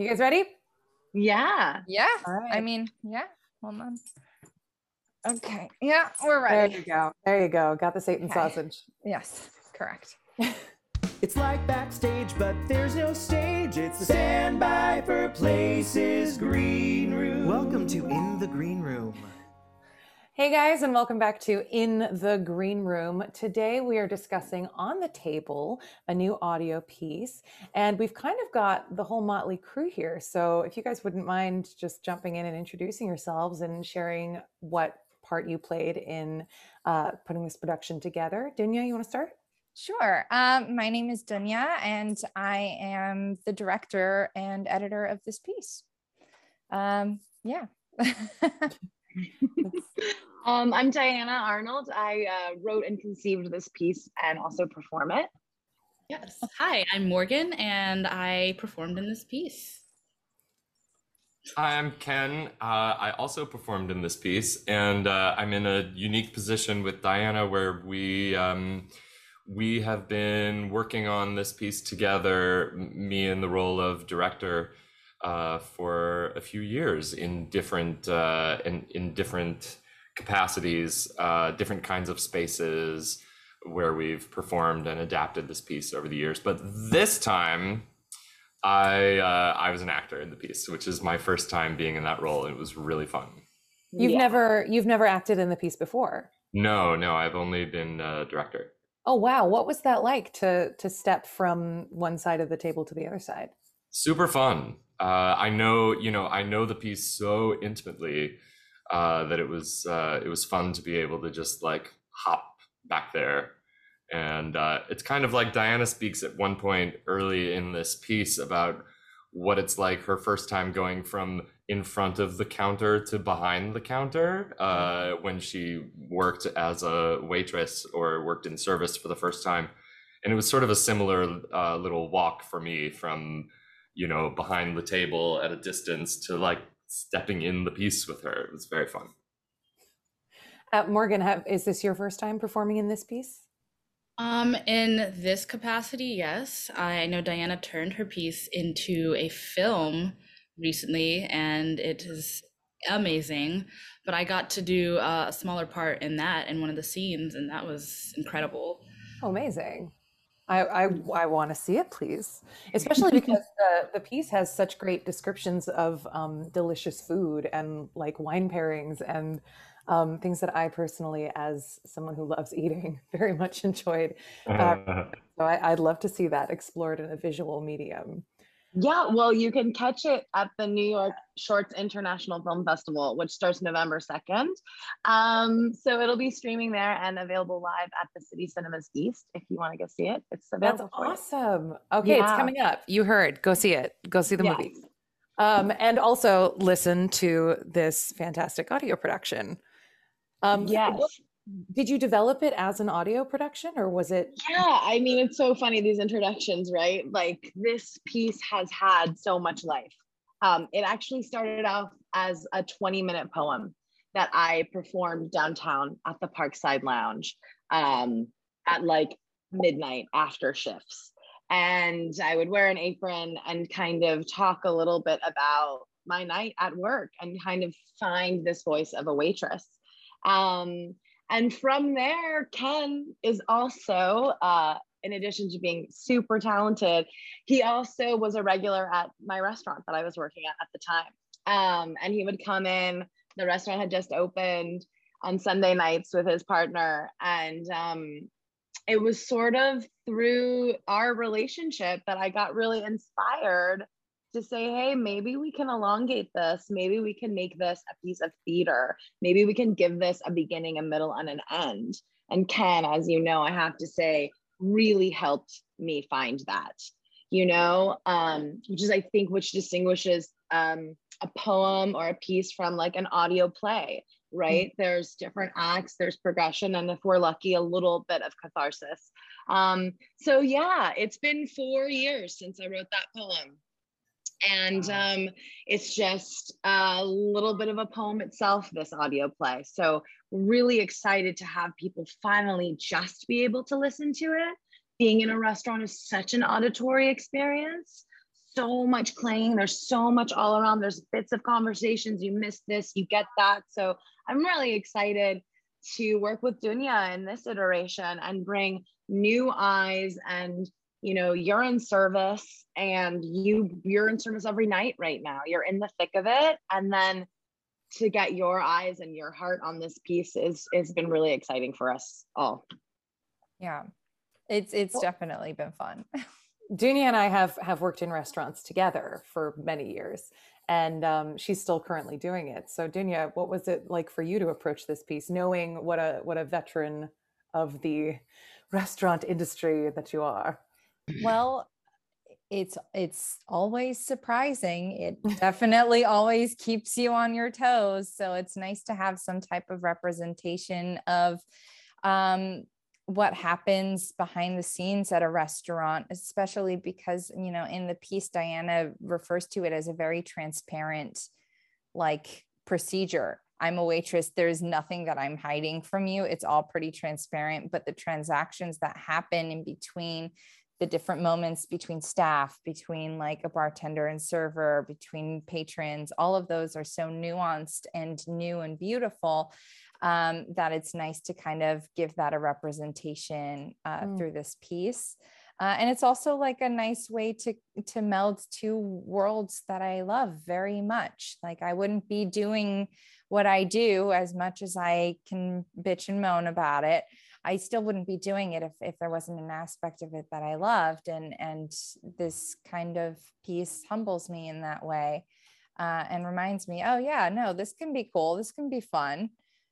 You guys ready? Yeah. Yeah. All right. I mean, yeah. Hold on. Okay. Yeah, we're ready. There you go. There you go. Got the Satan Okay. sausage. Yes, correct. It's like backstage, but there's no stage. It's the Standby for Places Green Room. Welcome to In the Green Room. Hey guys, and welcome back to In the Green Room. Today we are discussing On the Table, a new audio piece, and we've kind of got the whole motley crew here. So if you guys wouldn't mind just jumping in and introducing yourselves and sharing what part you played in putting this production together. Dunya, you want to start? Sure. My name is Dunya, and I am the director and editor of this piece. Yeah. I'm Diana Arnold. I wrote and conceived this piece and also perform it. Yes. Hi, I'm Morgan, and I performed in this piece. Hi, I'm Ken. I also performed in this piece, and I'm in a unique position with Diana where we have been working on this piece together, me in the role of director, for a few years in different capacities, different kinds of spaces where we've performed and adapted this piece over the years. But this time, I was an actor in the piece, which is my first time being in that role. It was really fun. You've never acted in the piece before? No, I've only been a director. Oh wow, what was that like to step from one side of the table to the other side? Super fun. I know the piece so intimately that it was fun to be able to just like hop back there. And it's kind of like Diana speaks at one point early in this piece about what it's like her first time going from in front of the counter to behind the counter when she worked as a waitress or worked in service for the first time. And it was sort of a similar little walk for me from, behind the table at a distance to like stepping in the piece with her. It was very fun. Morgan, is this your first time performing in this piece? In this capacity, yes. I know Diana turned her piece into a film recently, and it is amazing. But I got to do a smaller part in one of the scenes, and that was incredible. Oh, amazing. I want to see it, please. Especially because the piece has such great descriptions of delicious food and like wine pairings and things that I personally, as someone who loves eating, very much enjoyed. So I'd love to see that explored in a visual medium. Yeah, well, you can catch it at the New York Shorts International Film Festival, which starts November 2nd. So it'll be streaming there and available live at the City Cinemas East if you want to go see it. It's available. That's awesome. Okay, yeah. It's coming up. You heard. Go see it. Go see the movie. And also listen to this fantastic audio production. Yes. Did you develop it as an audio production or was it? Yeah, I mean, it's so funny, these introductions, right? Like this piece has had so much life. It actually started off as a 20-minute poem that I performed downtown at the Parkside Lounge at like midnight after shifts. And I would wear an apron and kind of talk a little bit about my night at work and kind of find this voice of a waitress. And from there, Ken is also, in addition to being super talented, he also was a regular at my restaurant that I was working at the time. And he would come in, the restaurant had just opened on Sunday nights with his partner. And it was sort of through our relationship that I got really inspired to say, hey, maybe we can elongate this. Maybe we can make this a piece of theater. Maybe we can give this a beginning, a middle, and an end. And Ken, as you know, I have to say, really helped me find that, which distinguishes a poem or a piece from like an audio play, right? Mm-hmm. There's different acts, there's progression, and if we're lucky, a little bit of catharsis. So yeah, it's been 4 years since I wrote that poem. And it's just a little bit of a poem itself, this audio play. So really excited to have people finally just be able to listen to it. Being in a restaurant is such an auditory experience. so much clanging. There's so much all around. There's bits of conversations. You miss this, you get that. So I'm really excited to work with Dunya in this iteration and bring new eyes. And, you know, you're in service, and you're in service every night right now. You're in the thick of it. And then to get your eyes and your heart on this piece is been really exciting for us all. Yeah, it's definitely been fun. Dunya and I have worked in restaurants together for many years, and she's still currently doing it. So Dunya, what was it like for you to approach this piece, knowing what a veteran of the restaurant industry that you are? Well, it's always surprising. It definitely always keeps you on your toes. So it's nice to have some type of representation of what happens behind the scenes at a restaurant, especially because, you know, in the piece, Diana refers to it as a very transparent, like, procedure. I'm a waitress. There's nothing that I'm hiding from you. It's all pretty transparent, but the transactions that happen in between, the different moments between staff, between like a bartender and server, between patrons, all of those are so nuanced and new and beautiful, that it's nice to kind of give that a representation through this piece. And it's also like a nice way to meld two worlds that I love very much. Like, I wouldn't be doing what I do, as much as I can bitch and moan about it. I still wouldn't be doing it if there wasn't an aspect of it that I loved. And this kind of piece humbles me in that way, and reminds me, oh yeah, no, this can be cool. This can be fun.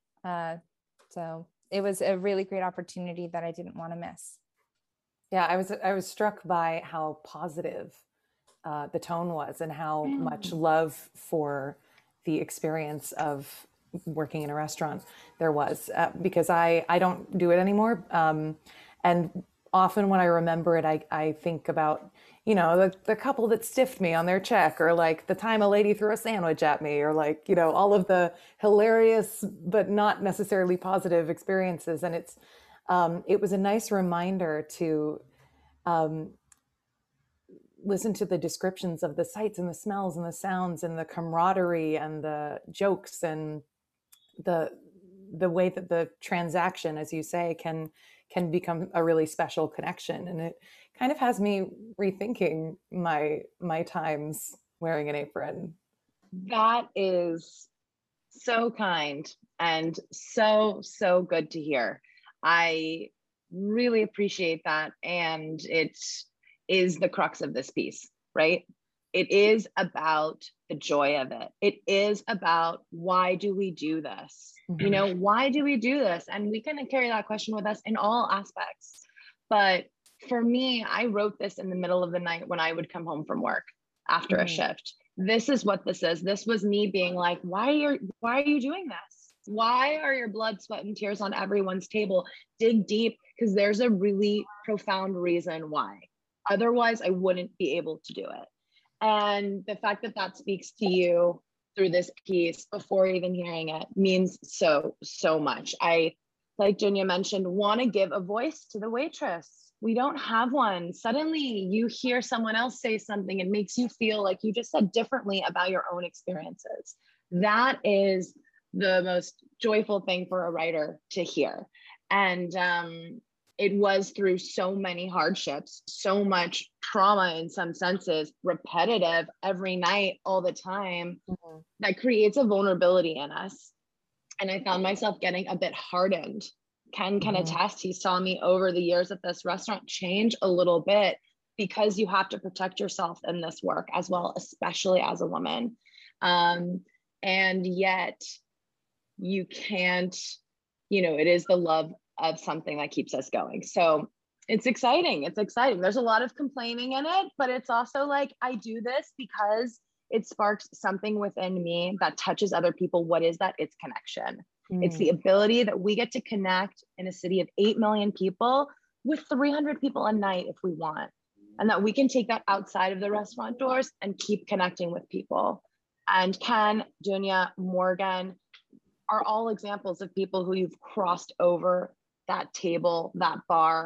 So it was a really great opportunity that I didn't want to miss. Yeah, I was struck by how positive the tone was, and how much love for the experience of working in a restaurant there was, because I don't do it anymore. And often when I remember it, I think about, you know, the couple that stiffed me on their check, or like the time a lady threw a sandwich at me, or like, you know, all of the hilarious but not necessarily positive experiences. And it was a nice reminder to listen to the descriptions of the sights and the smells and the sounds and the camaraderie and the jokes and the way that the transaction, as you say, can become a really special connection. And it kind of has me rethinking my times wearing an apron. That is so kind and so good to hear. I really appreciate that. And it is the crux of this piece, right? It is about the joy of it. It is about, why do we do this? Mm-hmm. You know, why do we do this? And we can carry that question with us in all aspects. But for me, I wrote this in the middle of the night when I would come home from work after a shift. This is what this is. This was me being like, why are you doing this? Why are your blood, sweat, and tears on everyone's table? Dig deep, because there's a really profound reason why. Otherwise, I wouldn't be able to do it. And the fact that speaks to you through this piece before even hearing it means so much. I, like Dunya mentioned, want to give a voice to the waitress. We don't have one. Suddenly you hear someone else say something, and makes you feel like you just said differently about your own experiences. That is the most joyful thing for a writer to hear. And it was through so many hardships, so much trauma in some senses, repetitive every night, all the time, that creates a vulnerability in us. And I found myself getting a bit hardened. Ken can attest, he saw me over the years at this restaurant change a little bit, because you have to protect yourself in this work as well, especially as a woman. And yet you can't, you know, it is the love of something that keeps us going. So it's exciting. It's exciting. There's a lot of complaining in it, but it's also like, I do this because it sparks something within me that touches other people. What is that? It's connection. It's the ability that we get to connect in a city of 8 million people with 300 people a night if we want. And that we can take that outside of the restaurant doors and keep connecting with people. And Ken, Dunya, Morgan are all examples of people who you've crossed over that table, that bar,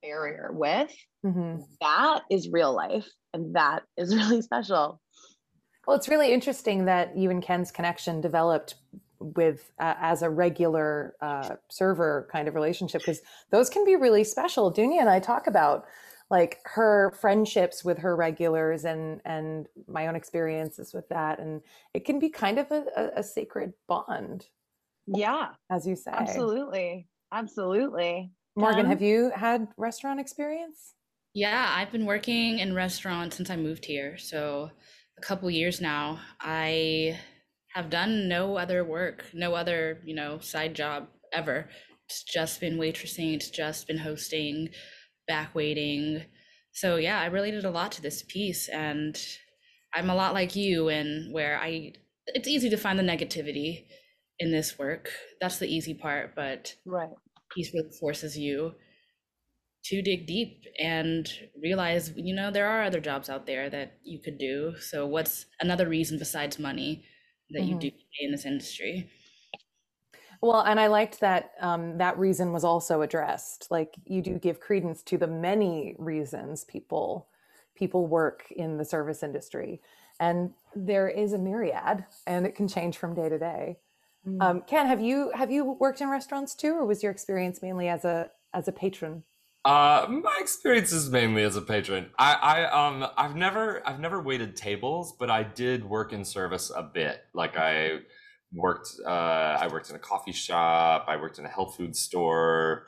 barrier with, Mm-hmm. that is real life. And that is really special. Well, it's really interesting that you and Ken's connection developed with as a regular server kind of relationship, because those can be really special. Dunya and I talk about like her friendships with her regulars and my own experiences with that, and it can be kind of a sacred bond. Yeah, as you say. Absolutely. Morgan, Ken? have you had restaurant experience? Yeah, I've been working in restaurants since I moved here. So a couple years now. I have done no other work, no other, side job ever. It's just been waitressing, it's just been hosting, back waiting. So yeah, I related a lot to this piece, and I'm a lot like you in where it's easy to find the negativity in this work. That's the easy part, but Right. piece really forces you to dig deep and realize, there are other jobs out there that you could do. So what's another reason besides money that you do in this industry? Well, and I liked that that reason was also addressed. Like, you do give credence to the many reasons people work in the service industry, and there is a myriad, and it can change from day to day. Ken, have you worked in restaurants too, or was your experience mainly as a patron? My experience is mainly as a patron. I've never waited tables, but I did work in service a bit. Like I worked in a coffee shop, I worked in a health food store,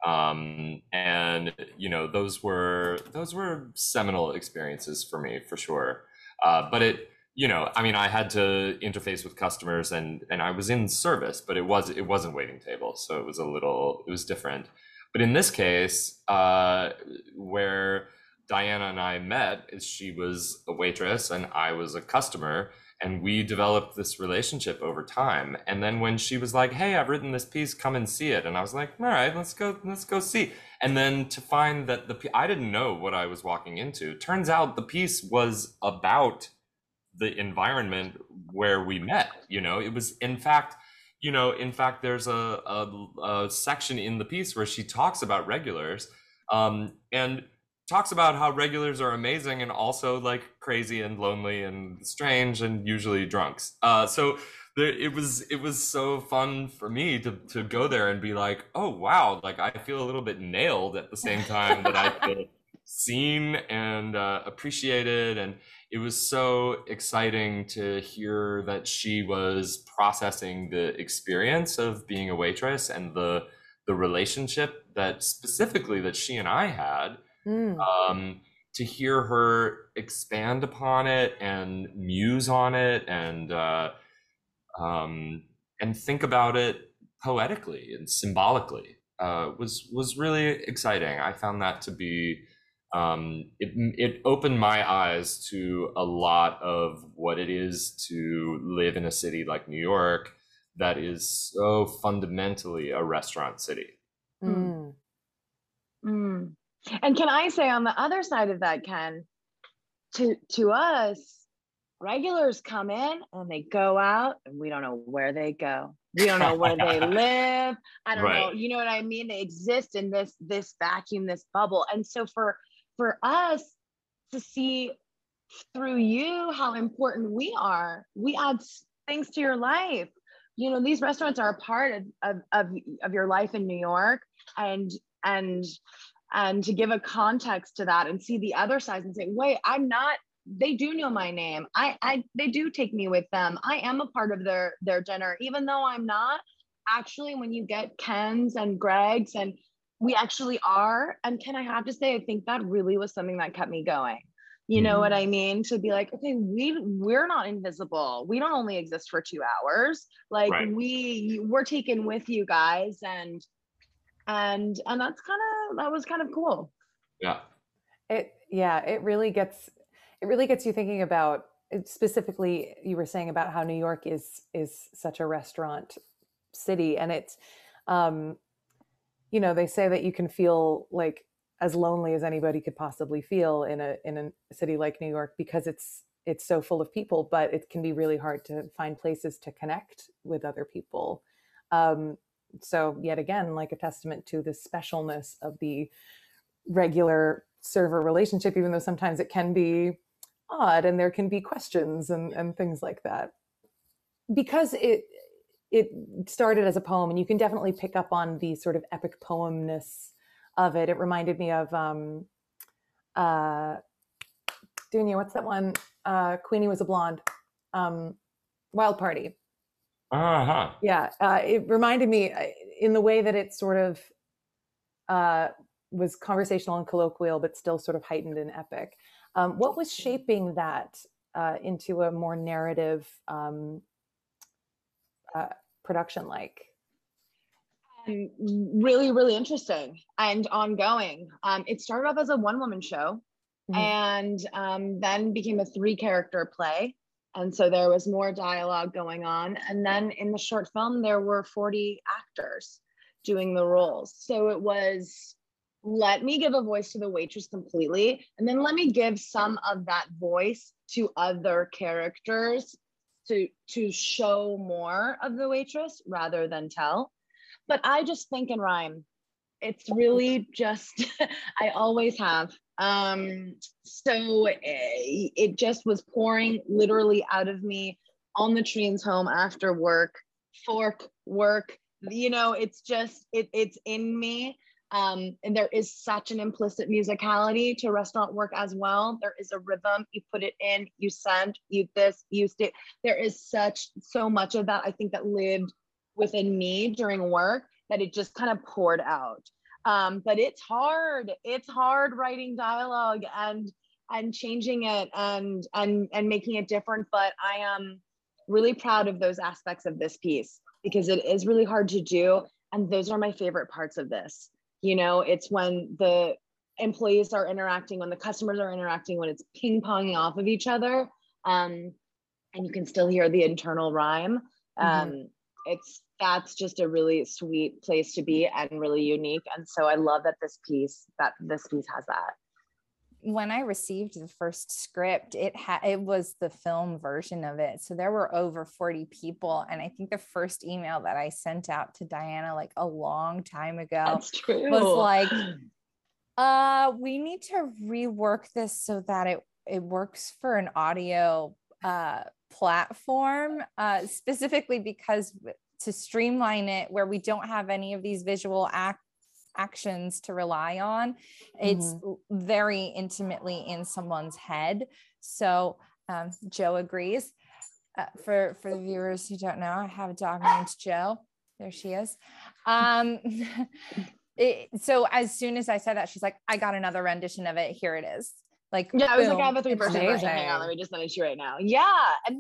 and those were seminal experiences for me for sure. But I had to interface with customers, and I was in service, but it wasn't waiting tables, so it was different. But in this case, where Diana and I met, is she was a waitress and I was a customer, and we developed this relationship over time. And then when she was like, "Hey, I've written this piece, come and see it," and I was like, "All right, let's go see." And then to find that I didn't know what I was walking into. Turns out the piece was about the environment where we met. It was, in fact, there's a section in the piece where she talks about regulars, and talks about how regulars are amazing and also like crazy and lonely and strange and usually drunks. So it was so fun for me to go there and be like, oh wow, like I feel a little bit nailed at the same time that I feel seen and appreciated. And it was so exciting to hear that she was processing the experience of being a waitress and the relationship that specifically that she and I had. To hear her expand upon it and muse on it and think about it poetically and symbolically was really exciting. I found that to be it opened my eyes to a lot of what it is to live in a city like New York that is so fundamentally a restaurant city. And can I say on the other side of that, Ken, to us, regulars come in and they go out and we don't know where they go. We don't know where they live. I don't know. You know what I mean? They exist in this vacuum, this bubble. And so for us to see through you how important we are, we add things to your life. These restaurants are a part of your life in New York, and to give a context to that and see the other side and say, wait, I'm not, they do know my name. They do take me with them. I am a part of their dinner, even though I'm not. Actually, when you get Ken's and Greg's, and we actually are. And Ken, I have to say, I think that really was something that kept me going. You know what I mean? To be like, okay, we're not invisible. We don't only exist for 2 hours. Like we're taken with you guys, and that was kind of cool. It really gets you thinking about, specifically you were saying about how New York is such a restaurant city, and it's they say that you can feel like as lonely as anybody could possibly feel in a city like New York, because it's so full of people, but it can be really hard to find places to connect with other people. So yet again, like a testament to the specialness of the regular server relationship, even though sometimes it can be odd and there can be questions and things like that. Because it started as a poem, and you can definitely pick up on the sort of epic poemness of it. It reminded me of Dunya, what's that one? Queenie was a blonde. Wild Party. Uh-huh. Yeah, it reminded me in the way that it sort of was conversational and colloquial, but still sort of heightened and epic. What was shaping that into a more narrative production like? Really, really interesting and ongoing. It started off as a one-woman show, and then became a 3-character play. And so there was more dialogue going on. And then in the short film, there were 40 actors doing the roles. So it was, let me give a voice to the waitress completely, and then let me give some of that voice to other characters to show more of the waitress rather than tell. But I just think and rhyme. It's really just, I always have. So it just was pouring literally out of me on the trains home after work, for work, you know, it's just, it's in me. And there is such an implicit musicality to restaurant work as well. There is a rhythm, you put it in, you send, you this, you stay. There is so much of that, I think, that lived within me during work, that it just kind of poured out. But it's hard writing dialogue and changing it and making it different. But I am really proud of those aspects of this piece, because it is really hard to do. And those are my favorite parts of this. You know, it's when the employees are interacting, when the customers are interacting, when it's ping-ponging off of each other, and you can still hear the internal rhyme. That's just a really sweet place to be and really unique. And so I love that this piece has that. When I received the first script, it was the film version of it. So there were over 40 people. And I think the first email that I sent out to Diana, like a long time ago, That's true, was like, we need to rework this so that it works for an audio platform, specifically because to streamline it where we don't have any of these visual actions to rely on. It's very intimately in someone's head. So Joe agrees. For the viewers who don't know, I have a dog named Joe. There she is. So as soon as I said that, she's like, I got another rendition of it. Here it is. Like, yeah, I was boom. like, I have a 3-person version. Hang on, let me just send it to you right now. Yeah, and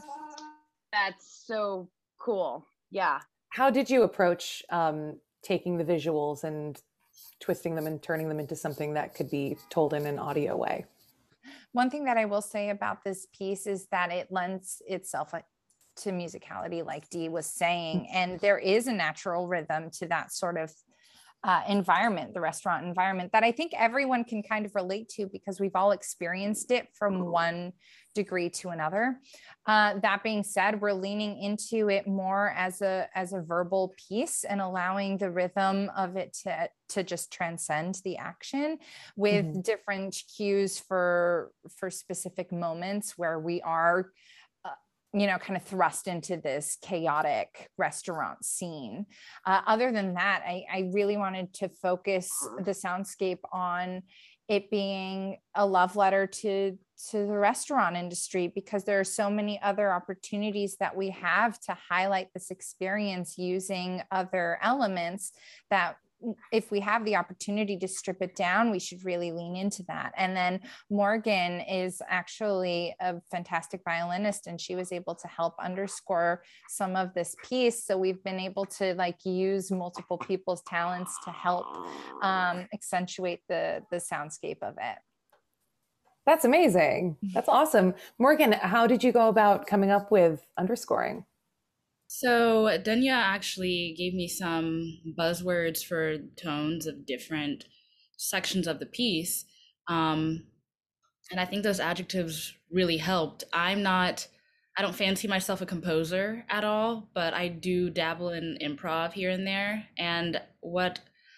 that's so cool. Yeah. How did you approach taking the visuals and twisting them and turning them into something that could be told in an audio way? One thing that I will say about this piece is that it lends itself to musicality, like Dee was saying, and there is a natural rhythm to that sort of environment, the restaurant environment, that I think everyone can kind of relate to, because we've all experienced it from one degree to another. That being said, we're leaning into it more as a verbal piece and allowing the rhythm of it to just transcend the action, with different cues for specific moments where we are kind of thrust into this chaotic restaurant scene. Other than that, I really wanted to focus the soundscape on it being a love letter to the restaurant industry, because there are so many other opportunities that we have to highlight this experience using other elements, that if we have the opportunity to strip it down, we should really lean into that. And then Morgan is actually a fantastic violinist, and she was able to help underscore some of this piece. So we've been able to use multiple people's talents to help accentuate the soundscape of it. That's amazing. That's awesome. Morgan, how did you go about coming up with underscoring? So Dunya actually gave me some buzzwords for tones of different sections of the piece. And I think those adjectives really helped. I don't fancy myself a composer at all, but I do dabble in improv here and there. And what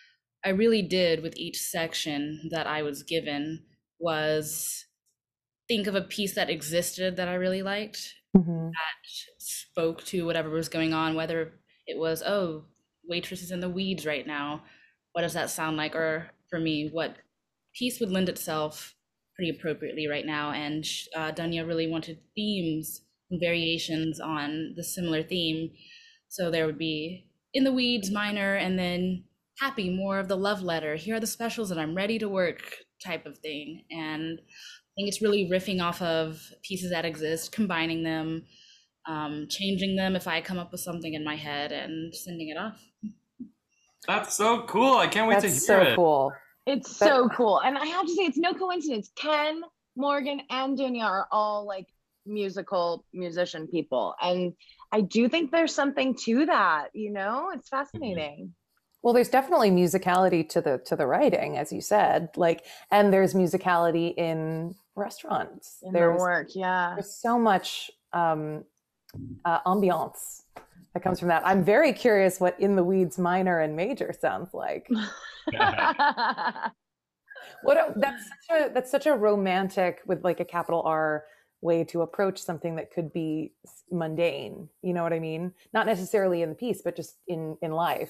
I really did with each section that I was given was think of a piece that existed that I really liked, Mhm. that spoke to whatever was going on, whether it was, oh, waitress is in the weeds right now. What does that sound like? Or for me, what piece would lend itself pretty appropriately right now? And Dunya really wanted themes and variations on the similar theme. So there would be in the weeds, minor, and then happy, more of the love letter. Here are the specials and I'm ready to work type of thing. And I think it's really riffing off of pieces that exist, combining them, changing them if I come up with something in my head, and sending it off. That's so cool. I can't wait to That's hear so it. cool. It's so cool. And I have to say, it's no coincidence. Ken, Morgan, and Dunya are all like musician people. And I do think there's something to that, you know? It's fascinating. Well, there's definitely musicality to the writing, as you said, like, and there's musicality in restaurants. In their work, yeah. There's so much ambiance that comes from that. I'm very curious what In the Weeds minor and major sounds like. That's such a romantic, with like a capital R, way to approach something that could be mundane. You know what I mean? Not necessarily in the piece, but just in life.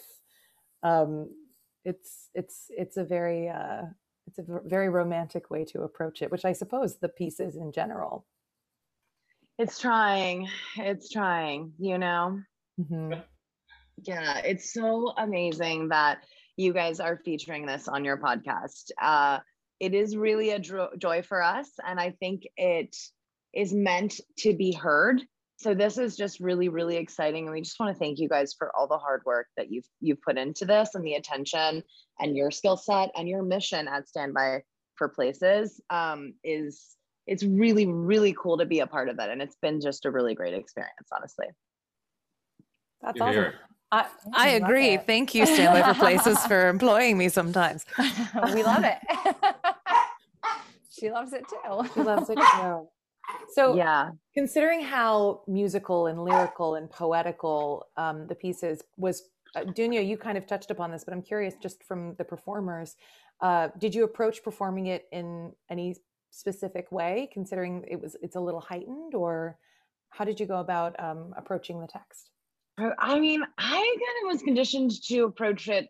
It's a very romantic way to approach it, which I suppose the piece is in general. It's trying, you know? Mm-hmm. Yeah, it's so amazing that you guys are featuring this on your podcast. It is really a joy for us, and I think it is meant to be heard. So this is just really, really exciting, and we just want to thank you guys for all the hard work that you've put into this, and the attention, and your skill set, and your mission at Standby for Places. It's really, really cool to be a part of it, and it's been just a really great experience, honestly. That's awesome. I agree. Thank you, Standby for Places, for employing me sometimes. We love it. She loves it too. She loves it too. So yeah, considering how musical and lyrical and poetical the pieces was, Dunya, you kind of touched upon this, but I'm curious, just from the performers, did you approach performing it in any specific way, considering it's a little heightened, or how did you go about approaching the text? I mean, I kind of was conditioned to approach it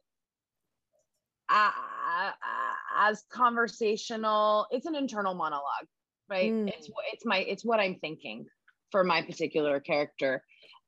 as conversational. It's an internal monologue, right? It's what I'm thinking for my particular character.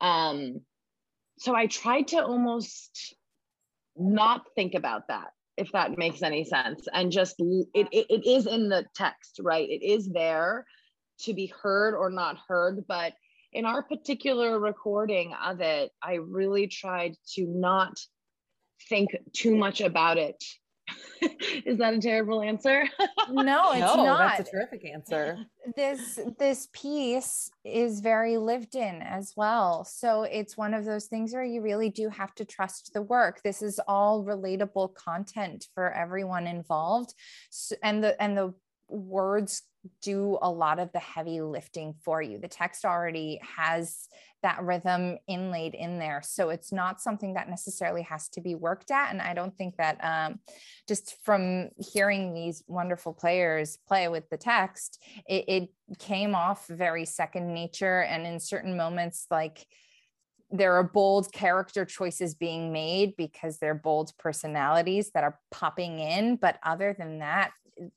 So I tried to almost not think about that, if that makes any sense, and just it is in the text, right? It is there to be heard or not heard, but in our particular recording of it, I really tried to not think too much about it. Is that a terrible answer? No, it's not. That's a terrific answer. This piece is very lived in as well. So it's one of those things where you really do have to trust the work. This is all relatable content for everyone involved. So, and the words do a lot of the heavy lifting for you. The text already has that rhythm inlaid in there. So it's not something that necessarily has to be worked at. And I don't think that just from hearing these wonderful players play with the text, it came off very second nature. And in certain moments, like, there are bold character choices being made because they're bold personalities that are popping in. But other than that,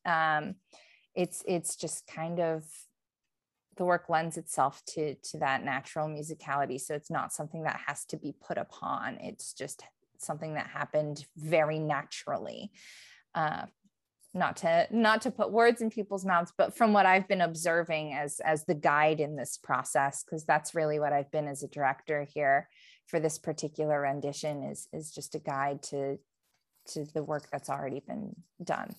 it's just kind of, the work lends itself to that natural musicality. So it's not something that has to be put upon. It's just something that happened very naturally. Not to put words in people's mouths, but from what I've been observing as the guide in this process, because that's really what I've been as a director here for this particular rendition, is just a guide to the work that's already been done.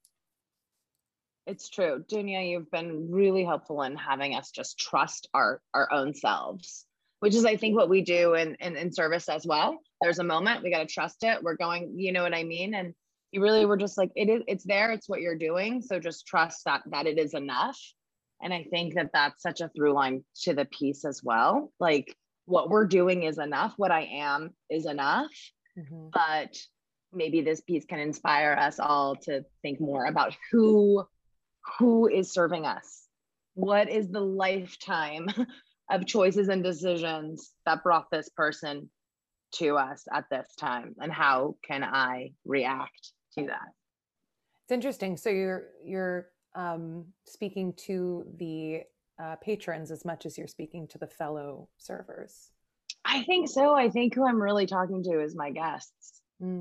It's true. Dunya, you've been really helpful in having us just trust our own selves, which is, I think, what we do in service as well. There's a moment, we got to trust it. We're going, you know what I mean? And you really were just like, it's there, it's what you're doing. So just trust that it is enough. And I think that that's such a through line to the piece as well. Like, what we're doing is enough. What I am is enough. Mm-hmm. But maybe this piece can inspire us all to think more about who is serving us. What is the lifetime of choices and decisions that brought this person to us at this time, and how can I react to that? It's interesting. So you're speaking to the patrons as much as you're speaking to the fellow servers. I think so. I think who I'm really talking to is my guests.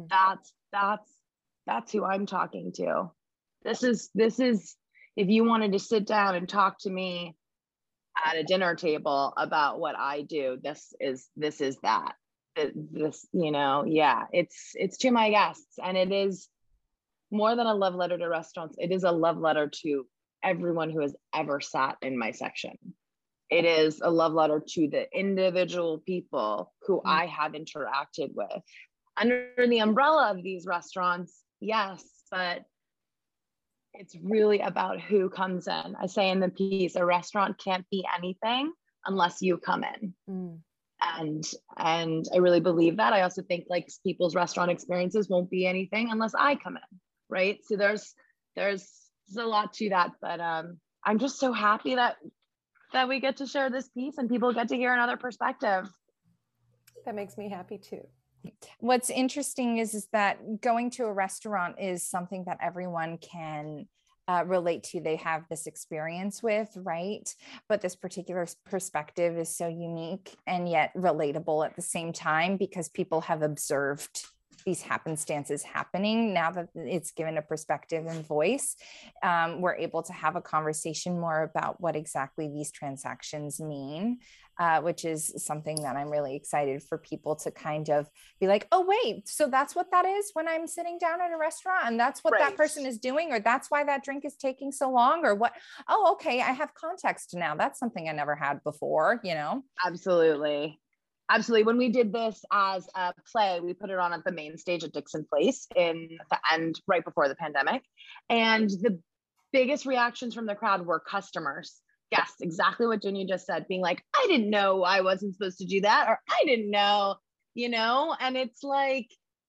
That's who I'm talking to. This is if you wanted to sit down and talk to me at a dinner table about what I do, this is that. This, yeah, it's to my guests, and it is more than a love letter to restaurants. It is a love letter to everyone who has ever sat in my section. It is a love letter to the individual people who I have interacted with under the umbrella of these restaurants. Yes, but it's really about who comes in. I say in the piece, a restaurant can't be anything unless you come in. And I really believe that. I also think like people's restaurant experiences won't be anything unless I come in, right? So there's a lot to that, but I'm just so happy that we get to share this piece and people get to hear another perspective. That makes me happy too. What's interesting is that going to a restaurant is something that everyone can relate to. They have this experience with, right? But this particular perspective is so unique and yet relatable at the same time, because people have observed these happenstances happening. Now that it's given a perspective and voice, we're able to have a conversation more about what exactly these transactions mean, which is something that I'm really excited for people to kind of be like, oh, wait, so that's what that is when I'm sitting down at a restaurant, and that's what that person is doing, or that's why that drink is taking so long, or what? Oh, okay, I have context now. That's something I never had before, Absolutely. When we did this as a play, we put it on at the main stage at Dixon Place in the end, right before the pandemic. And the biggest reactions from the crowd were customers, guests, exactly what Jenny just said, being like, I didn't know I wasn't supposed to do that, or I didn't know, and it's like,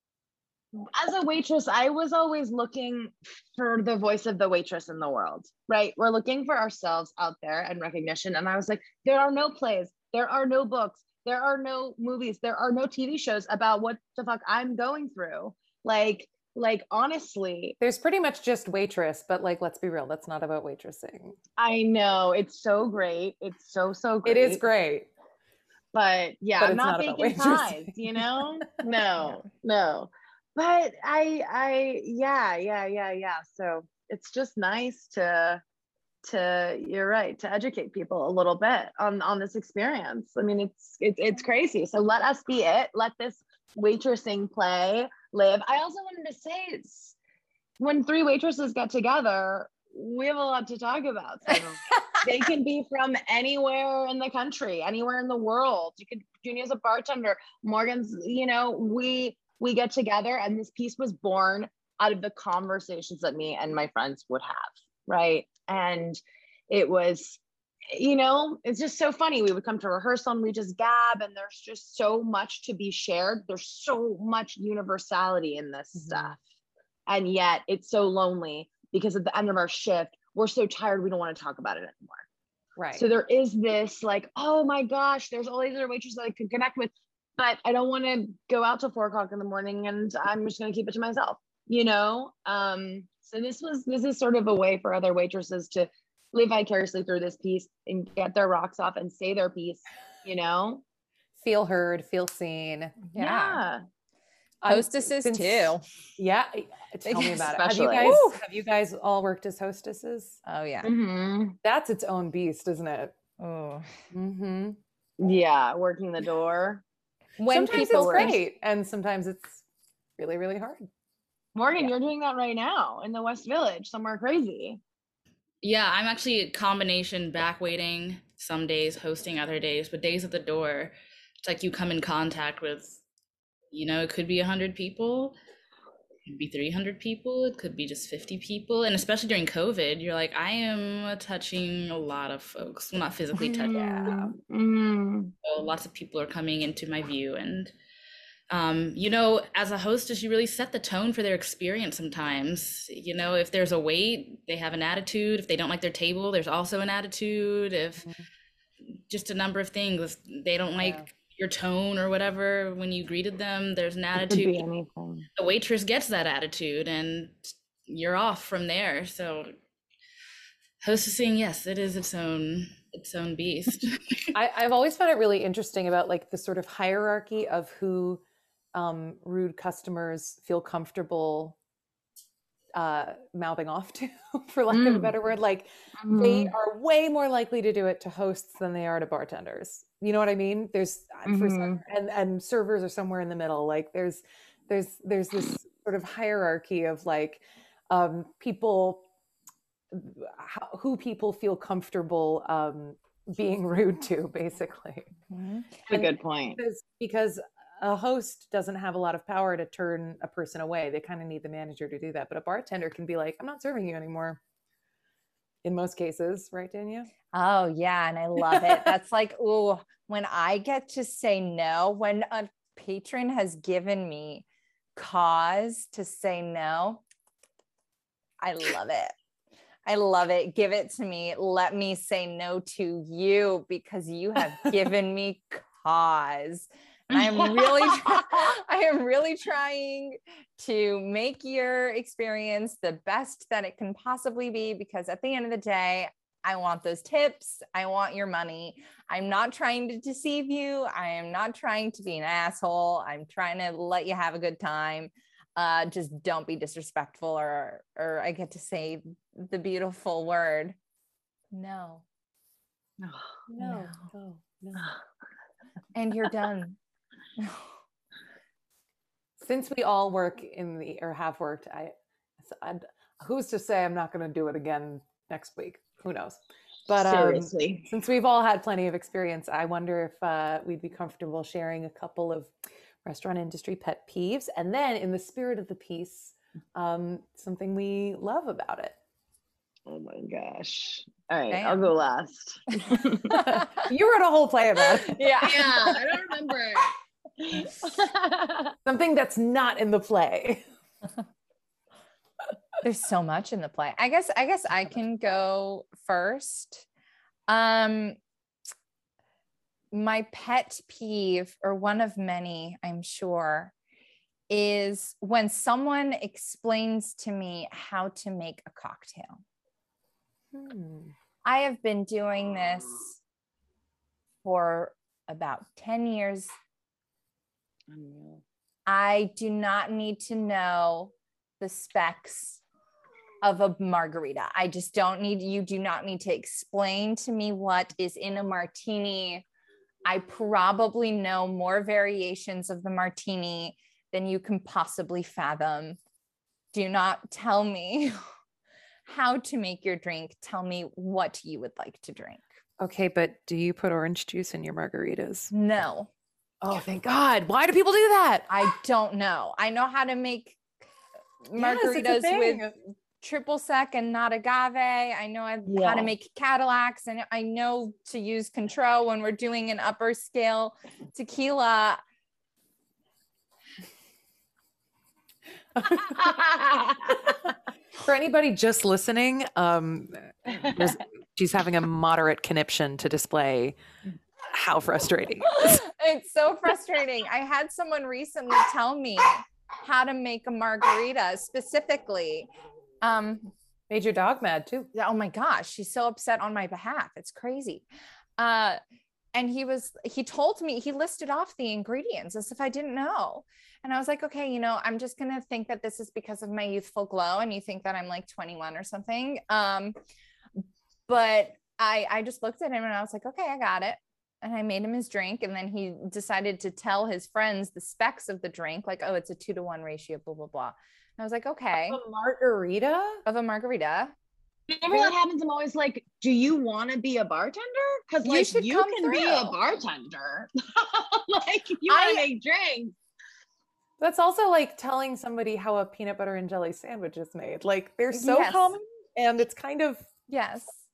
as a waitress, I was always looking for the voice of the waitress in the world, right? We're looking for ourselves out there and recognition. And I was like, there are no plays, there are no books, there are no movies, there are no TV shows about what the fuck I'm going through. Like honestly, there's pretty much just Waitress, but like, let's be real, that's not about waitressing. I know, it's so great. It's so great. It is great. But yeah, but I'm not baking pies, No. But yeah. So it's just nice to you're right, to educate people a little bit on this experience. I mean, it's crazy. So let us be it. Let this waitressing play live. I also wanted to say, when three waitresses get together, we have a lot to talk about. So they can be from anywhere in the country, anywhere in the world. Junia's a bartender, Morgan's, we get together, and this piece was born out of the conversations that me and my friends would have, right? And it was, it's just so funny. We would come to rehearsal and we just gab, and there's just so much to be shared. There's so much universality in this stuff. And yet it's so lonely, because at the end of our shift, we're so tired, we don't want to talk about it anymore. Right. So there is this like, oh my gosh, there's all these other waitresses that I could connect with, but I don't want to go out till 4 o'clock in the morning, and I'm just going to keep it to myself, So this is sort of a way for other waitresses to live vicariously through this piece and get their rocks off and say their piece, Feel heard, feel seen. Yeah. Hostesses too. Yeah. Tell me about it. Have you guys all worked as hostesses? Oh yeah. Mm-hmm. That's its own beast, isn't it? Oh. Mm-hmm. Yeah. Working the door. When sometimes it's great, and sometimes it's really, really hard. Morgan, you're doing that right now in the West Village, somewhere crazy. Yeah, I'm actually a combination back waiting some days, hosting other days, but days at the door, it's like you come in contact with, it could be 100 people, it could be 300 people, it could be just 50 people. And especially during COVID, you're like, I am touching a lot of folks. Well, not physically touching. Yeah. Mm. So lots of people are coming into my view, and You know, as a hostess, you really set the tone for their experience sometimes. You know, if there's a wait, they have an attitude. If they don't like their table, there's also an attitude. If just a number of things, if they don't like your tone or whatever when you greeted them, there's an It could attitude. be anything. The waitress gets that attitude and you're off from there. So hostessing, yes, it is its own beast. I've always found it really interesting about like the sort of hierarchy of who rude customers feel comfortable mouthing off to, for lack of a better word. Like they are way more likely to do it to hosts than they are to bartenders. You know what I mean? There's for some, and servers are somewhere in the middle. Like there's this sort of hierarchy of like people, who people feel comfortable being rude to, basically. That's a good point. Because a host doesn't have a lot of power to turn a person away. They kind of need the manager to do that. But a bartender can be like, I'm not serving you anymore. In most cases, right, Dania? Oh, yeah. And I love it. That's like, ooh, when I get to say no, when a patron has given me cause to say no, I love it. I love it. Give it to me. Let me say no to you because you have given me cause. And I am really trying to make your experience the best that it can possibly be, because at the end of the day, I want those tips. I want your money. I'm not trying to deceive you. I am not trying to be an asshole. I'm trying to let you have a good time. Just don't be disrespectful, or I get to say the beautiful word, no. No. And you're done. Since we all work or have worked, who's to say I'm not going to do it again next week? Who knows? But seriously, since we've all had plenty of experience, I wonder if we'd be comfortable sharing a couple of restaurant industry pet peeves, and then in the spirit of the piece, something we love about it. Oh my gosh. All right, Damn. I'll go last. You wrote a whole play about it. Yeah. I don't remember. Something that's not in the play. There's so much in the play. I guess I can go first. My pet peeve, or one of many, I'm sure, is when someone explains to me how to make a cocktail. I have been doing this for about 10 years. I do not need to know the specs of a margarita. I just don't need, you do not need to explain to me what is in a martini. I probably know more variations of the martini than you can possibly fathom. Do not tell me how to make your drink. Tell me what you would like to drink. Okay, but do you put orange juice in your margaritas? No. Oh, thank God. Why do people do that? I don't know. I know how to make margaritas with triple sec and not agave. I know how to make Cadillacs, and I know to use Cointreau when we're doing an upper scale tequila. For anybody just listening, she's having a moderate conniption to display how frustrating it is. It's so frustrating. I had someone recently tell me how to make a margarita specifically. Made your dog mad too. Oh my gosh, she's so upset on my behalf. It's crazy. And he told me, he listed off the ingredients as if I didn't know. And I was like, okay, I'm just going to think that this is because of my youthful glow. And you think that I'm like 21 or something. But I just looked at him and I was like, okay, I got it. And I made him his drink. And then he decided to tell his friends the specs of the drink, like, oh, it's a 2-to-1 ratio, blah, blah, blah. And I was like, okay. Of a margarita? Of a margarita. Whenever that happens, I'm always like, do you want to be a bartender? Because like you can be a bartender. Like you want to make drinks. That's also like telling somebody how a peanut butter and jelly sandwich is made. Like they're so common, and it's kind of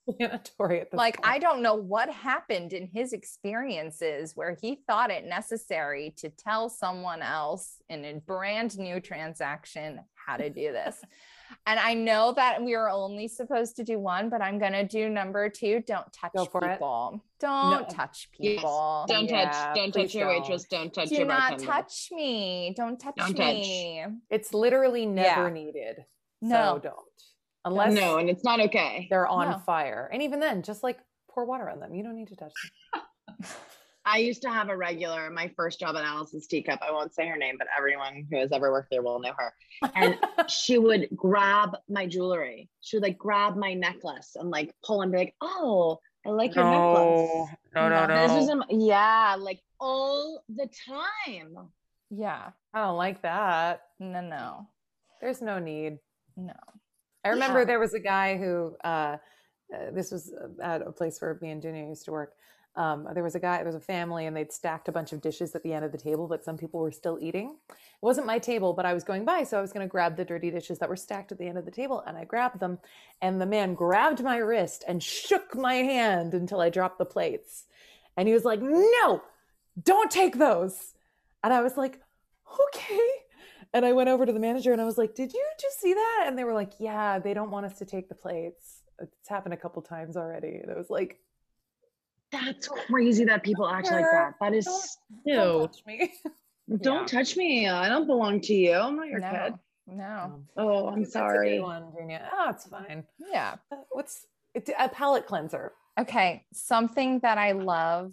self-explanatory at this Like, point. I don't know what happened in his experiences where he thought it necessary to tell someone else in a brand new transaction how to do this. And I know that we are only supposed to do one, but I'm going to do number 2. Don't touch Go for it. people. Don't No. touch Yes. people. Don't Yeah, touch please your don't. waitress. Don't touch Do your not bartender. touch me. Don't touch Don't me. It's literally never Yeah. needed. No. So don't. Unless No, and it's not okay. they're on No. fire. And even then, just like pour water on them. You don't need to touch them. I used to have a regular, my first job at Alice's Teacup. I won't say her name, but everyone who has ever worked there will know her. And she would grab my jewelry. She would like grab my necklace and like pull and be like, "Oh, I like your necklace." This was like all the time. Yeah. I don't like that. No. There's no need. No. I remember Yeah. there was a guy who, this was at a place where me and Dunya used to work. There was a family, and they'd stacked a bunch of dishes at the end of the table, but some people were still eating. It wasn't my table, but I was going by, so I was going to grab the dirty dishes that were stacked at the end of the table, and I grabbed them, and the man grabbed my wrist and shook my hand until I dropped the plates. And he was like, "No, don't take those." And I was like, "Okay." And I went over to the manager and I was like, "Did you just see that?" And they were like, "Yeah, they don't want us to take the plates. It's happened a couple times already." And I was like, That's crazy that people act like that. That is, "Don't Ew. touch me." don't touch me. I don't belong to you. I'm not your kid. No. Oh, I'm That's a sorry. good one, Dunya. Oh, it's fine. Yeah. It's a palate cleanser. Okay. Something that I love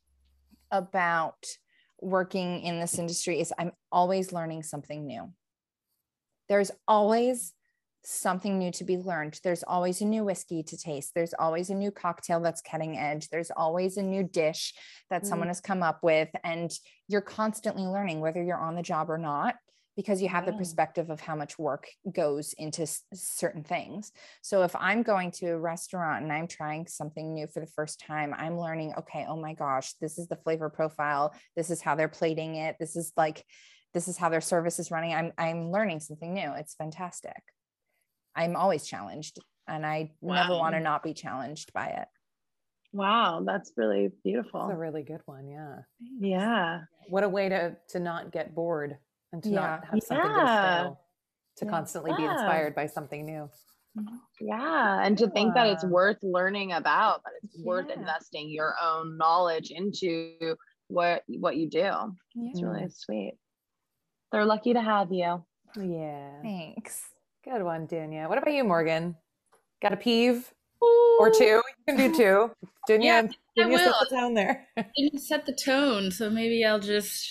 about working in this industry is I'm always learning something new. There's always something new to be learned. There's always a new whiskey to taste. There's always a new cocktail that's cutting edge. There's always a new dish that someone has come up with. And you're constantly learning, whether you're on the job or not, because you have the Yeah. perspective of how much work goes into certain things. So if I'm going to a restaurant and I'm trying something new for the first time, I'm learning, okay, oh my gosh, this is the flavor profile. This is how they're plating it. This is how their service is running. I'm learning something new. It's fantastic. I'm always challenged, and I never want to not be challenged by it. Wow, that's really That's a beautiful. really good one. Yeah. Yeah. What a way to not get bored and to Yeah. not have something go Yeah. stale, to Yeah. constantly be Yeah. inspired by something new. Yeah. And to think that it's Yeah. worth learning about, that it's worth Yeah. investing your own knowledge into what you do. It's Yeah. really sweet. They're lucky to have you. Yeah. Thanks. Good one, Dunya. What about you, Morgan? Got a peeve or two? You can do two. Dunya, Yeah, I Dunya set will. the tone there. Didn't set the tone, so maybe I'll just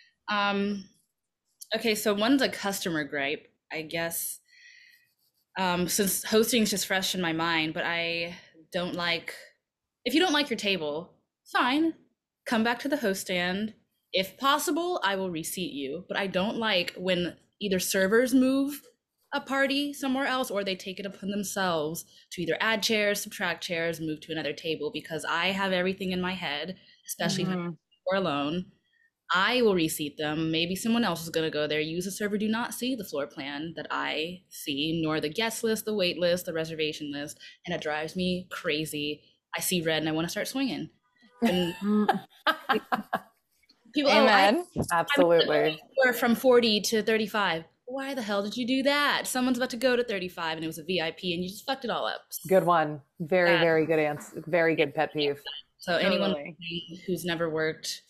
okay, so one's a customer gripe, I guess. Since hosting's just fresh in my mind, but I don't like, if you don't like your table, fine, come back to the host stand. If possible, I will reseat you, but I don't like when either servers move a party somewhere else or they take it upon themselves to either add chairs, subtract chairs, move to another table, because I have everything in my head, especially if Mhm. we're alone. I will reseat them. Maybe someone else is going to go there. You as a server do not see the floor plan that I see, nor the guest list, the wait list, the reservation list, and it drives me crazy. I see red and I want to start swinging. And people, Amen. Absolutely. we're from 40 to 35. Why the hell did you do that? Someone's about to go to 35 and it was a VIP and you just fucked it all up. Good one. Very, Bad. very good answer. Very good pet peeve. So anyone Totally. who's never worked,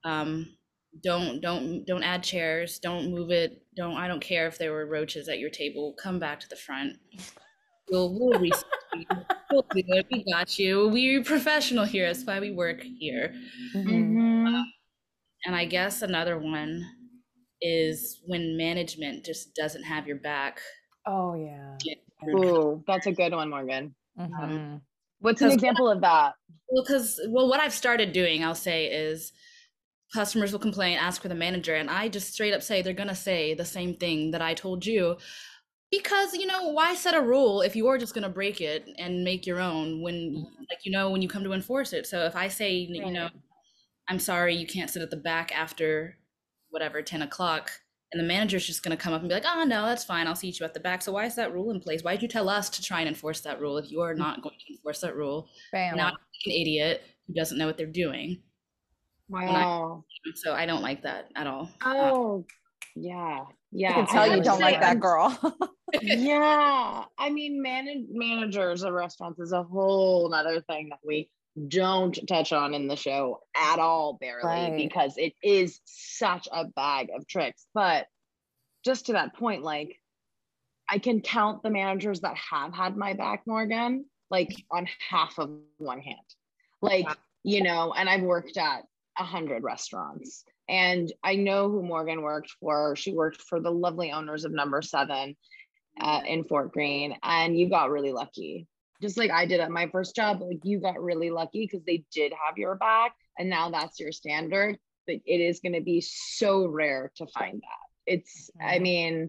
don't add chairs, don't move it. I don't care if there were roaches at your table. Come back to the front. We'll reset you. We'll do it. We got you. We're professional here. That's why we work here. Mhm. And I guess another one is when management just doesn't have your back. Oh, yeah. Ooh, that's a good one, Morgan. Mhm. What's an example of that? Well, what I've started doing, I'll say, is customers will complain, ask for the manager, and I just straight up say they're gonna say the same thing that I told you. Because, why set a rule if you're just gonna break it and make your own when, when you come to enforce it? So if I say, Right. I'm sorry, you can't sit at the back after whatever, 10 o'clock, And the manager's just going to come up and be like, oh, no, that's fine. I'll seat you at the back. So why is that rule in place? Why did you tell us to try and enforce that rule if you are not going to enforce that rule? Bam. Now I'm an idiot who doesn't know what they're doing. Wow. So I don't like that at all. Oh, yeah. Yeah. I can tell you don't like that, girl. Yeah. I mean, managers of restaurants is a whole nother thing that we don't touch on in the show at all, barely, Right. because it is such a bag of tricks. But just to that point, like, I can count the managers that have had my back, Morgan, like on half of one hand. Like, you know, and I've worked at 100 restaurants, and I know who Morgan worked for. She worked for the lovely owners of Number 7 in Fort Greene, and you got really lucky, just like I did at my first job. Like, you got really lucky because they did have your back, and now that's your standard. But it is going to be so rare to find that. It's, I mean,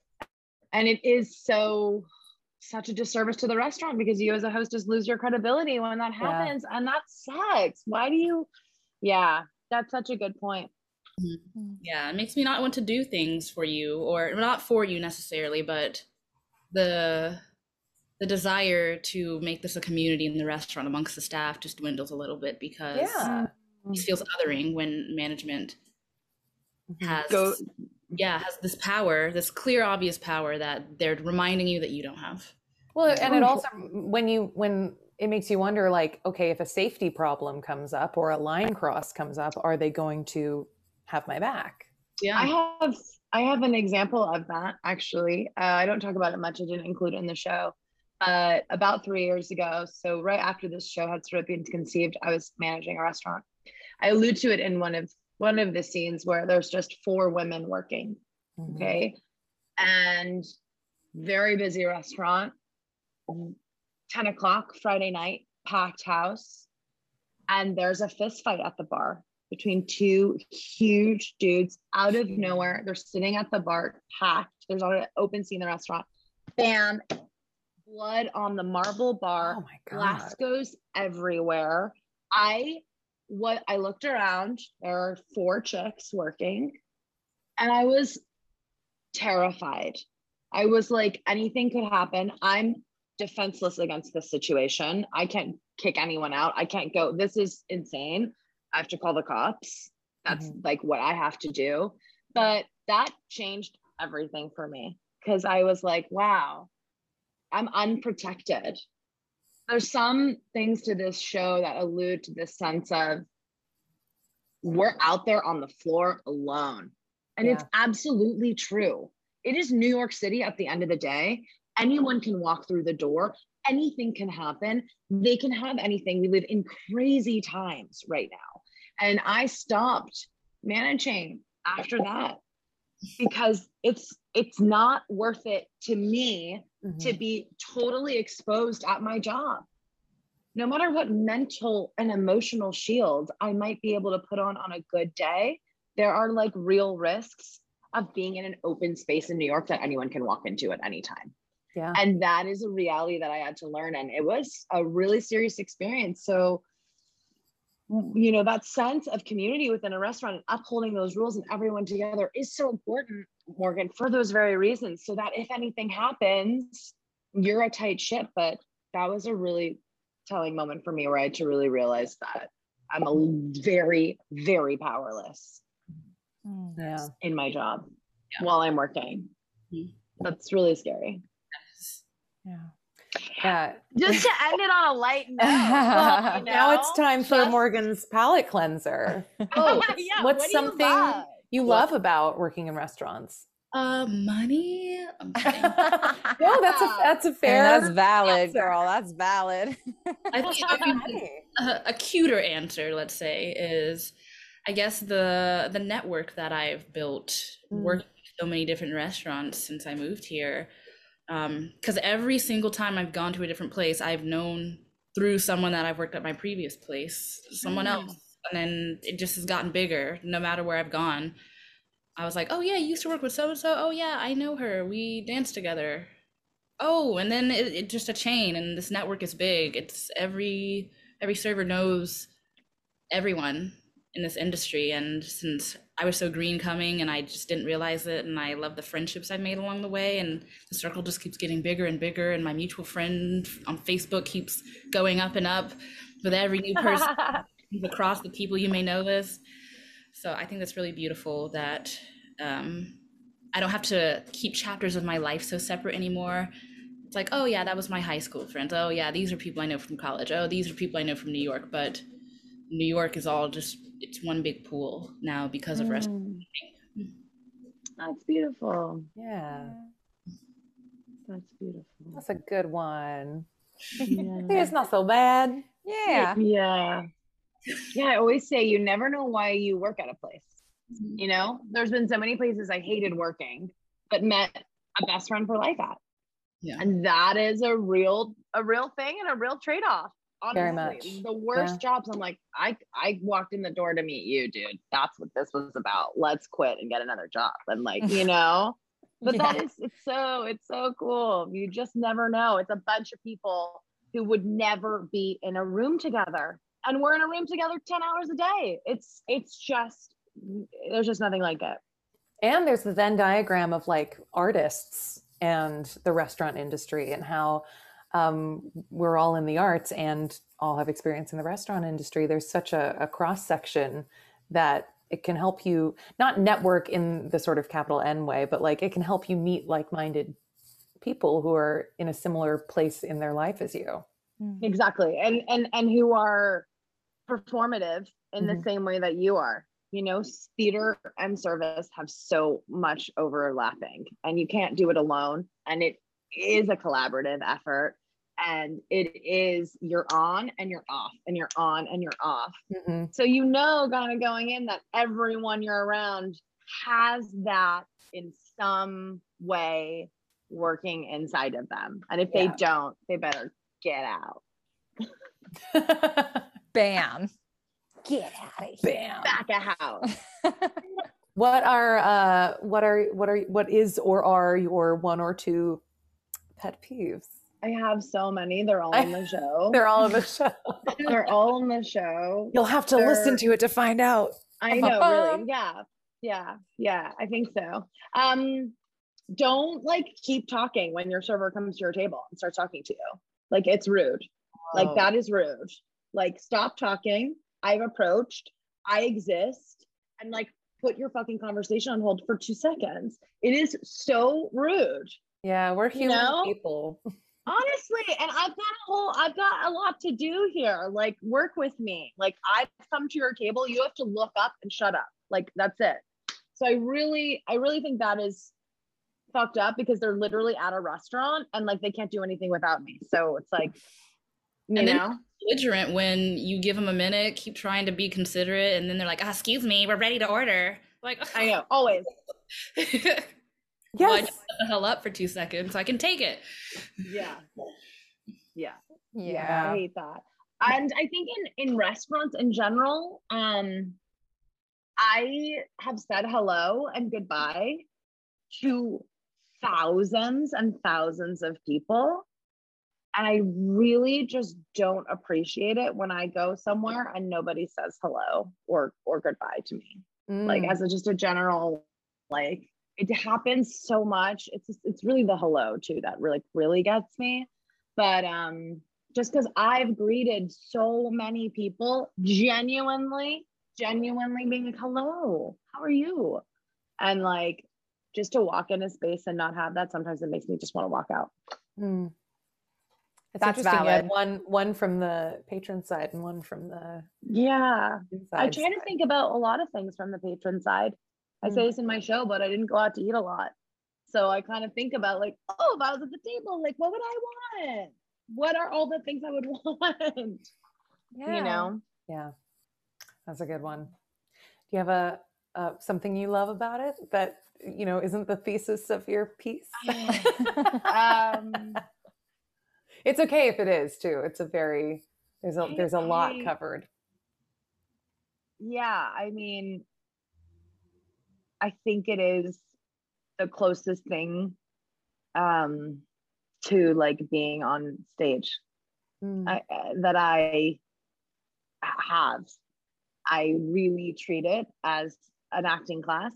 and it is such a disservice to the restaurant, because you as a hostess lose your credibility when that happens, and that sucks. Why do you? Yeah, that's such a good point. Yeah, it makes me not want to do things for you, or not for you necessarily, but the desire to make this a community in the restaurant amongst the staff just dwindles a little bit, because Yeah. it feels othering when management has has this power, this clear, obvious power that they're reminding you that you don't have. Well, and it also, when it makes you wonder, like, okay, if a safety problem comes up or a line cross comes up, are they going to have my back? Yeah. I have an example of that, actually. I don't talk about it much. I didn't include it in the show. About 3 years ago, so right after this show had sort of been conceived, I was managing a restaurant. I allude to it in one of the scenes where there's just 4 women working. Okay. And very busy restaurant, 10 o'clock Friday night, packed house. And there's a fist fight at the bar between 2 huge dudes out of nowhere. They're sitting at the bar, packed. There's an open seat in the restaurant. Bam, blood on the marble bar. Oh my God. Glass goes everywhere. I looked around, there are 4 chicks working, and I was terrified. I was like, anything could happen. I'm defenseless against this situation. I can't kick anyone out. I can't go. This is insane. I have to call the cops. That's like what I have to do. But that changed everything for me, because I was like, wow, I'm unprotected. There's some things to this show that allude to this sense of we're out there on the floor alone. And it's absolutely true. It is New York City at the end of the day. Anyone can walk through the door. Anything can happen. They can have anything. We live in crazy times right now. And I stopped managing after that, because it's not worth it to me to be totally exposed at my job. No matter what mental and emotional shield I might be able to put on a good day, there are like real risks of being in an open space in New York that anyone can walk into at any time. Yeah. And that is a reality that I had to learn. And it was a really serious experience. So, you know, that sense of community within a restaurant and upholding those rules and everyone together is so important, Morgan, for those very reasons. So that if anything happens, you're a tight ship. But that was a really telling moment for me, where I had to really realize that I'm a very, very powerless in my job while I'm working. That's really scary. Yeah. Just to end it on a light note. Well, you know, now it's time for Morgan's palate cleanser. Oh, What's what do you something love? you love about working in restaurants? Money. I'm kidding. No, that's a fair. That's valid, answer. girl. That's valid. I think a cuter answer, let's say, is, I guess, the network that I've built working with so many different restaurants since I moved here. Because every single time I've gone to a different place, I've known through someone that I've worked at my previous place, someone else, and then it just has gotten bigger. No matter where I've gone, I was like, oh yeah, you used to work with so and so. Oh yeah, I know her. We danced together. Oh, and then it just a chain, and this network is big. It's every server knows everyone in this industry. And since I was so green coming and I just didn't realize it, and I love the friendships I've made along the way, and the circle just keeps getting bigger and bigger, and my mutual friend on Facebook keeps going up and up with every new person across the people you may know this. So I think that's really beautiful that I don't have to keep chapters of my life so separate anymore. It's like, oh yeah, that was my high school friends. Oh yeah, these are people I know from college. Oh, these are people I know from New York. But New York is all just, it's one big pool now because of restaurant. That's beautiful. Yeah. That's beautiful. That's a good one. Yeah. It's not so bad. Yeah. Yeah. Yeah. I always say you never know why you work at a place. You know, there's been so many places I hated working, but met a best friend for life at. Yeah. And that is a real thing and a real trade-off. Honestly, Very much. the worst jobs, I'm like, I walked in the door to meet you, dude. That's what this was about. Let's quit and get another job. And like, you know, but Yeah. that is, it's so cool. You just never know. It's a bunch of people who would never be in a room together. And we're in a room together 10 hours a day. It's just, there's just nothing like it. And there's the Venn diagram of like artists and the restaurant industry, and how we're all in the arts and all have experience in the restaurant industry. There's such a cross section that it can help you not network in the sort of capital N way, but like it can help you meet like-minded people who are in a similar place in their life as you. Exactly. And who are performative in the same way that you are. You know, theater and service have so much overlapping, and you can't do it alone. And it is a collaborative effort, and it is, you're on and you're off and you're on and you're off. So, you know, kind of going in that everyone you're around has that in some way working inside of them. And if they don't, they better get out. Bam. Get out of here. Bam. Back a house. What is or are your one or two pet peeves? I have so many. They're all in the show. They're all in the show. They're all in the show. You'll have to listen to it to find out. I know, really. Yeah. I think so. Don't like keep talking when your server comes to your table and starts talking to you. Like, it's rude. Like, that is rude. Like, stop talking. I've approached. I exist. And like, put your fucking conversation on hold for 2 seconds. It is so rude. Yeah, we're human people. Honestly, and I've got a lot to do here. Like, work with me. Like, I've come to your table. You have to look up and shut up. Like, that's it. So I really think that is fucked up, because they're literally at a restaurant and like they can't do anything without me. So it's like, you know, belligerent when you give them a minute, keep trying to be considerate, and then they're like, excuse me, we're ready to order. Like, I know, always. Well, I just shut the hell up for 2 seconds so I can take it. Yeah. Yeah. I hate that. And I think in restaurants in general, I have said hello and goodbye to thousands and thousands of people. And I really just don't appreciate it when I go somewhere and nobody says hello or goodbye to me. Like, as just a general, like, it happens so much. It's really the hello too that really gets me. But just because I've greeted so many people genuinely being like, hello, how are you? And like, just to walk in a space and not have that, sometimes it makes me just want to walk out. It's That's interesting. valid. You had one from the patron side and one from the I try to side. think about a lot of things from the patron side. I say this in my show, but I didn't go out to eat a lot. So I kind of think about like, oh, if I was at the table, like, what would I want? What are all the things I would want? Yeah. You know? Yeah, that's a good one. Do you have a something you love about it that, you know, isn't the thesis of your piece? It's okay if it is too. It's a very, there's a lot covered. Yeah, I mean, I think it is the closest thing to like being on stage that I have. I really treat it as an acting class.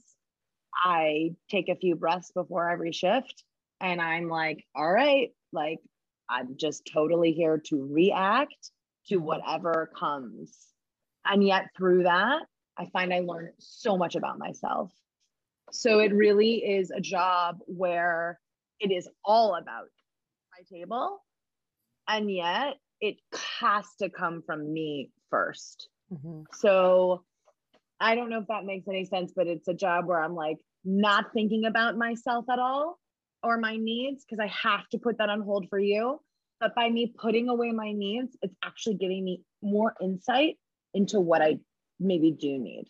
I take a few breaths before every shift and I'm like, all right, like I'm just totally here to react to whatever comes. And yet through that, I find I learn so much about myself. So it really is a job where it is all about my table. And yet it has to come from me first. Mm-hmm. So I don't know if that makes any sense, but it's a job where I'm like not thinking about myself at all or my needs because I have to put that on hold for you. But by me putting away my needs, it's actually giving me more insight into what I maybe do need.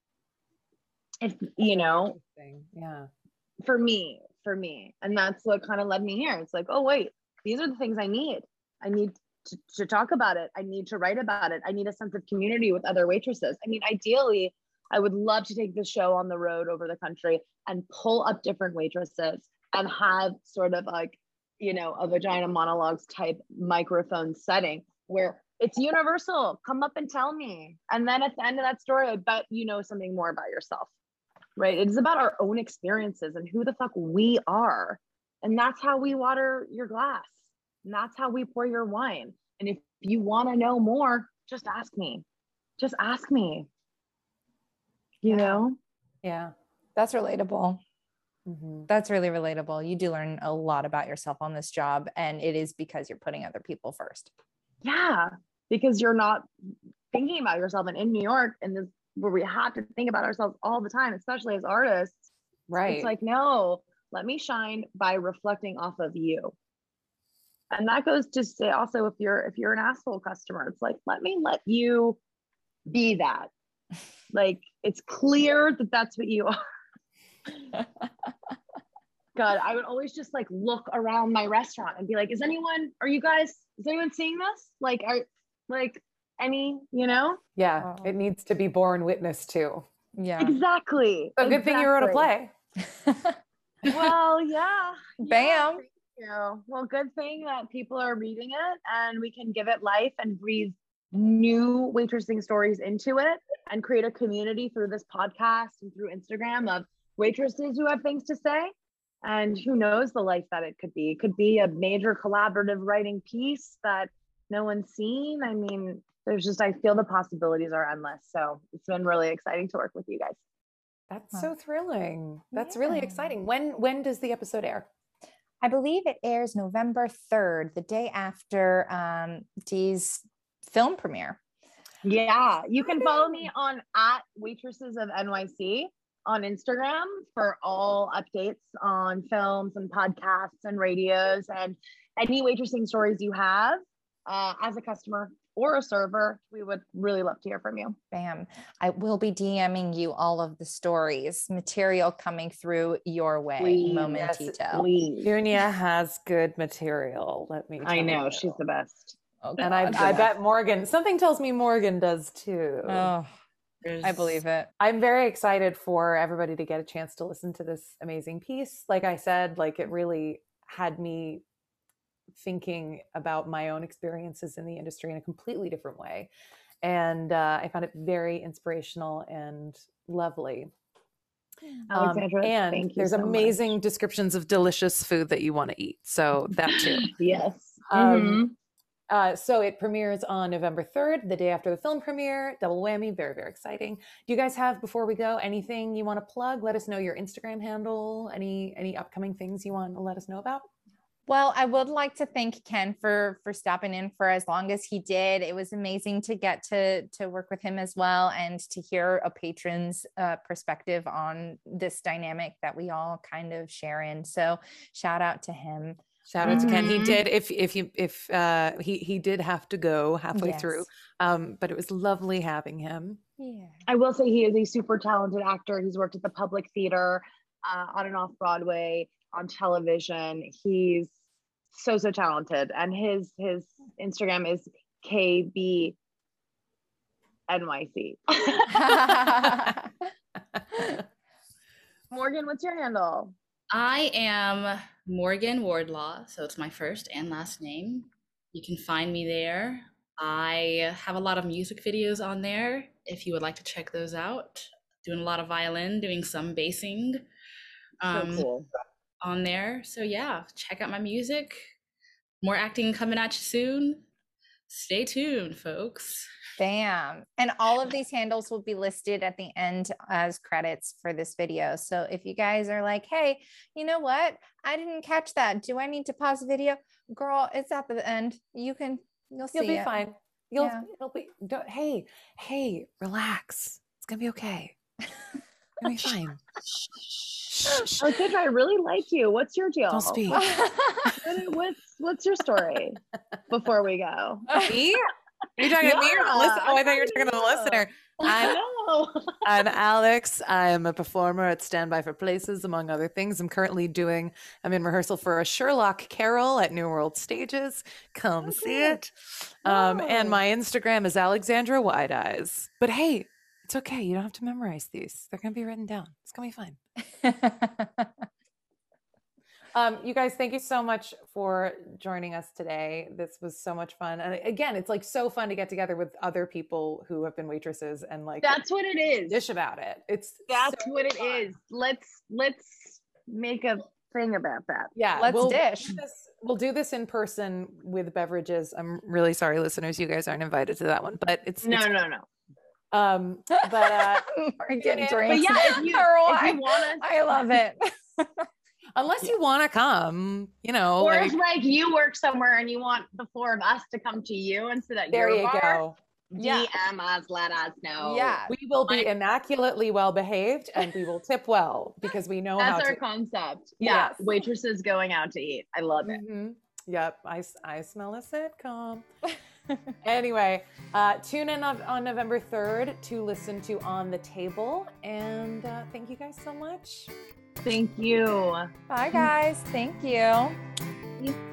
If you know, yeah, for me. And that's what kind of led me here. It's like, oh, wait, these are the things I need. I need to talk about it. I need to write about it. I need a sense of community with other waitresses. I mean, ideally, I would love to take the show on the road over the country and pull up different waitresses and have sort of like, you know, a vagina monologues type microphone setting where it's universal. Come up and tell me. And then at the end of that story, I bet you know something more about yourself, right? It is about our own experiences and who the fuck we are. And that's how we water your glass. And that's how we pour your wine. And if you want to know more, just ask me. Just ask me. You know? yeah. That's relatable. Mm-hmm. That's really relatable. You do learn a lot about yourself on this job, and it is because you're putting other people first. Yeah, because you're not thinking about yourself. And in New York, and this where we have to think about ourselves all the time, especially as artists. Right. It's like, no, let me shine by reflecting off of you. And that goes to say also if you're an asshole customer, it's like, let me let you be that. Like, it's clear that that's what you are. God, I would always just like look around my restaurant and be like, is anyone seeing this? Like, any, you know? Yeah, it needs to be borne witness to. Yeah. Exactly. So good thing you wrote a play. Well, yeah. Bam. Yeah. Well, good thing that people are reading it and we can give it life and breathe new waitressing stories into it and create a community through this podcast and through Instagram of waitresses who have things to say. And who knows the life that it could be. It could be a major collaborative writing piece that no one's seen. I mean, I feel the possibilities are endless. So it's been really exciting to work with you guys. That's so thrilling. That's really exciting. When does the episode air? I believe it airs November 3rd, the day after Dee's film premiere. Yeah, you can follow me on @waitresses of NYC on Instagram for all updates on films and podcasts and radios and any waitressing stories you have as a customer or a server. We would really love to hear from you. Bam. I will be DMing you all of the stories, material coming through your way. Please. Momentito. Please. Dunya has good material. Let me tell I know, you. she's the best. Oh, And I bet Morgan, something tells me Morgan does too. Oh, I believe it. I'm very excited for everybody to get a chance to listen to this amazing piece. Like I said, like it really had me thinking about my own experiences in the industry in a completely different way. And I found it very inspirational and lovely. Alexandra, and thank you there's so amazing descriptions of delicious food that you want to eat. So that too. Yes. So it premieres on November 3rd, the day after the film premiere. Double whammy. Very, very exciting. Do you guys have, before we go, anything you want to plug? Let us know your Instagram handle, any upcoming things you want to let us know about? Well, I would like to thank Ken for stopping in for as long as he did. It was amazing to get to work with him as well and to hear a patron's perspective on this dynamic that we all kind of share in. So shout out to him. Shout out to Ken. He did, he did have to go halfway through, but it was lovely having him. Yeah. I will say he is a super talented actor. He's worked at the Public Theater, on and off Broadway, on television. He's so talented. And his Instagram is KB NYC. Morgan, what's your handle? I am Morgan Wardlaw, so it's my first and last name. You can find me there. I have a lot of music videos on there. if you would like to check those out. Doing a lot of violin, doing some bassing So cool. on there. So yeah, check out my music. More acting coming at you soon. Stay tuned, folks. Bam. And all of these handles will be listed at the end as credits for this video. So if you guys are like, hey, you know what? I didn't catch that. Do I need to pause the video? Girl, it's at the end. You'll see You'll be it. fine. It'll be, hey, relax. It's going to be okay. It's going to be fine. Shh. Alexandra, I really like you. What's your deal? Don't speak. What's your story before we go? Me? You're talking to me or the listener? Oh, I thought you were talking to the listener. I'm Alex. I'm a performer at Standby for Places, among other things. I'm in rehearsal for a Sherlock Carol at New World Stages. Come see it. And my Instagram is Alexandra Wide Eyes. But hey, it's okay. You don't have to memorize these. They're going to be written down. It's going to be fine. You guys, thank you so much for joining us today. This was so much fun. And again, it's like so fun to get together with other people who have been waitresses and like that's what it is. Dish about it. That's so what it is. Let's make a thing about that. Yeah. Let's dish. We'll do this in person with beverages. I'm really sorry, listeners, you guys aren't invited to that one, but it's no. But we're getting drinks. But yeah, if you want us, I love it. Unless you want to come, or if like you work somewhere and you want the four of us to come to you instead of there your you bar, go. DM us, let us know. Yeah, we will be immaculately well behaved and we will tip well because we know that's how our to. concept. Yeah, Yes. Waitresses going out to eat. I love it. Mm-hmm. Yep, I smell a sitcom. Anyway, tune in on November 3rd to listen to On the Table, and thank you guys so much. Thank you. Bye, guys. Thank you.